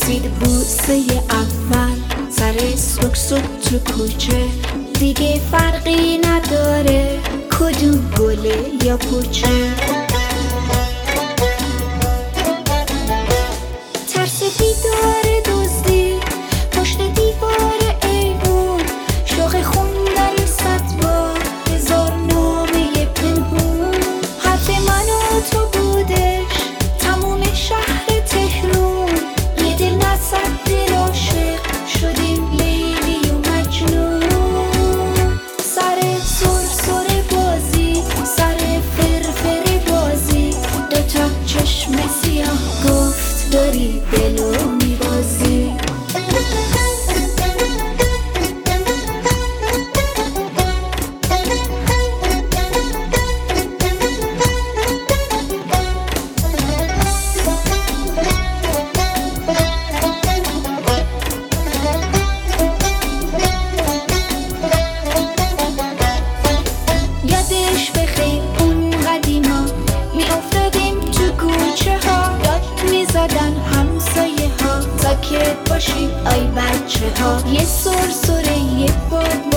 رسید بوسه اول سر سکسک تو کوچه، دیگه فرقی نداره کدوم گله یا پوچه. ترس دیدار دزدی پشت دیوار ایوون، شوق خوندن 100 بار 1000 نامه پنهون. حرف من و تو بودش تموم شهر تهرون، یه دل نصد دل عاشق شدیم لیلی و مجنون. سر سرسر بازی سر فرفر بازی، دوتا چشم سیاه گفت داری دلو میبازی. یادش بخیر اون قدیما میافتادیم تو کوچه ها، داد میزدن همسایه ها ساکت باشید آی بچه ها. یه سرسره یه باد